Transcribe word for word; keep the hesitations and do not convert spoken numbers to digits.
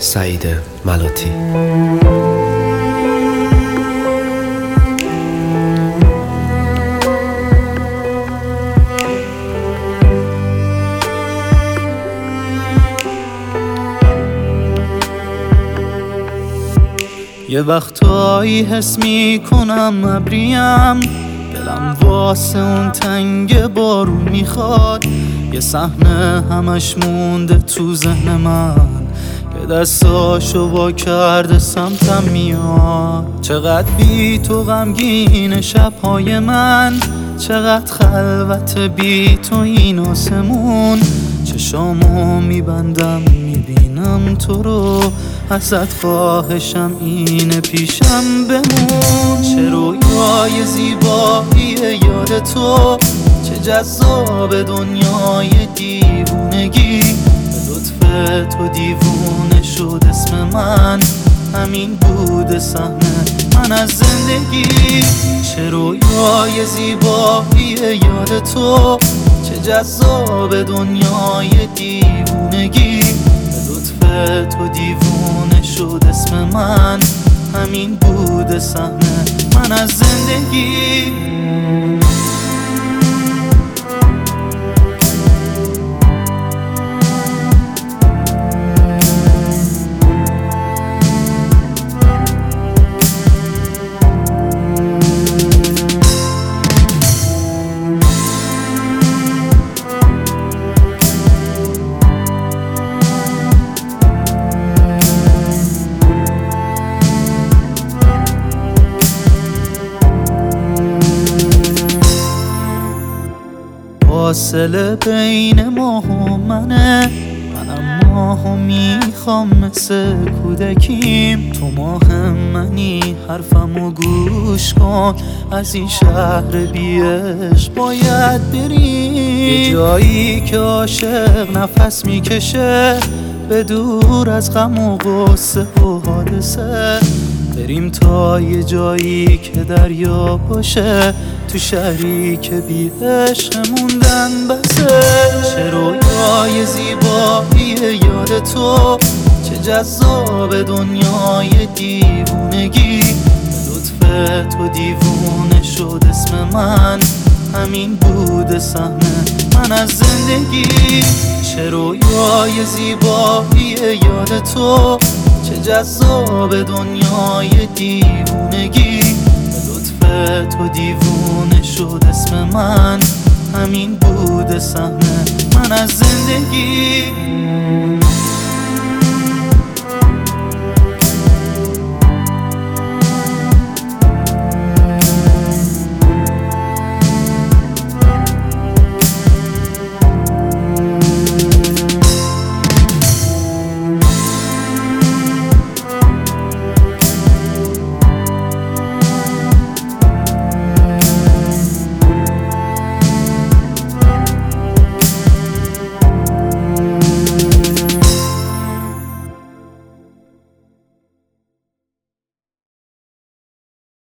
سعید ملاتی. یه وقتایی حس میکنم ابریم، دلم واسه اون تنگ بارون میخواد. یه صحنه همش مونده تو ذهن من که دستاشو وا کرده سمتم میاد. چقدر بی تو غمگین شبهای من، چقدر خلوت بی تو این آسمون. چشامو میبندم میبینم تو رو، ازت خواهشم اینه پیشم بمون. چه رویای زیبایی یاد تو، چه جذاب دنیای دیوونگی. به لطف تو دیوونه شد اسم من، همین بود سهم من از زندگی. چه رویای زیبایی یاد تو، چه جذاب دنیای دیوونگی. به لطف تو دیوونه شد اسم من، همین بود سهم من از زندگی. فاصله بین ماه و منه، منم ماهو میخوام مثل کودکیم. تو ماه منی حرفمو گوش کن، از این شهر بی عشق باید بریم. یه جایی که عاشق نفس میکشه، به دور از غم و غصه و حادثه. بریم تا یه جایی که دریا باشه، تو شهری که بی عشق موندن بسه. چه رویای زیبایی یاد تو، چه جذاب دنیای دیوونگی. به لطف تو دیوونه شد اسم من، همین بود سهم من از زندگی. چه رویای زیبایی یاد تو، چه جذاب دنیای دیوونگی. به لطف تو دیوونه شد اسم من، همین بود سهم من از زندگی.